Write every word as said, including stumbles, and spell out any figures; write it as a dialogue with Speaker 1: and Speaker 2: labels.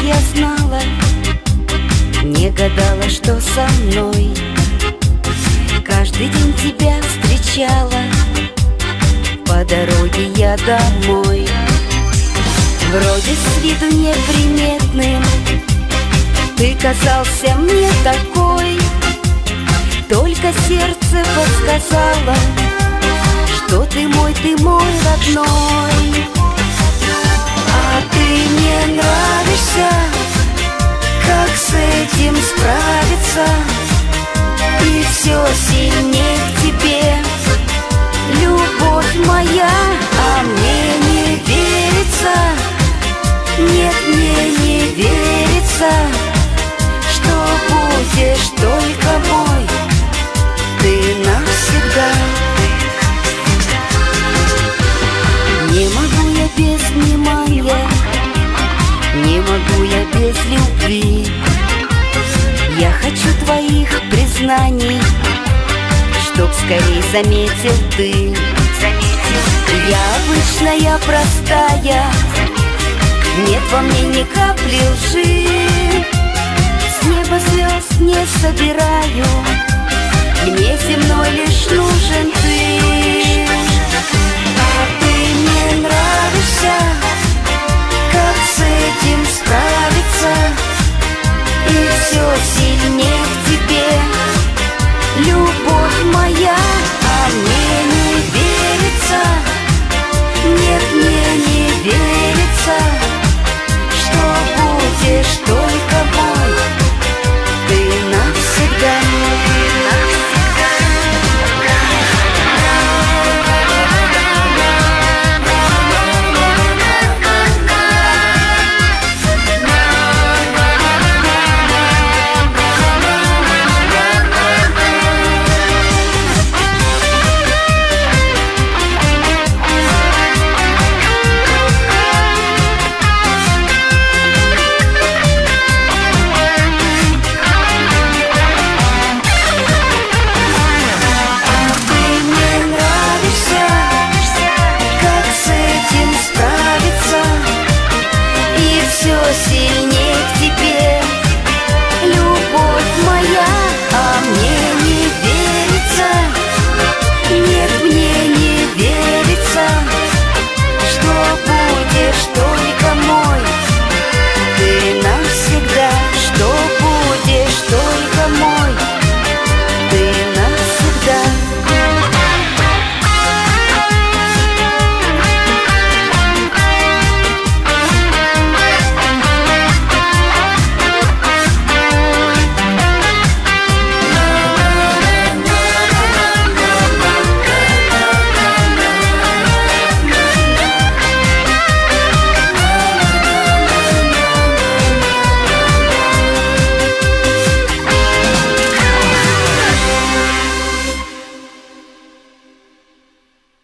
Speaker 1: я знала, не гадала, что со мной. Каждый день тебя встречала по дороге я домой. Вроде с виду неприметным ты казался мне такой, только сердце подсказало, что ты мой, ты мой родной. А ты мне нравишься, как с этим справиться? И все сильнее к тебе, любовь моя, а мне не верится, нет, мне не верится, что будешь только мой, ты навсегда. Не могу я без внимания, не могу я без любви. Я хочу твоих признаний, чтоб скорей заметил ты. Я обычная, простая, нет во мне ни капли лжи. С неба звезд не собираю, мне земной лишь нужен ты.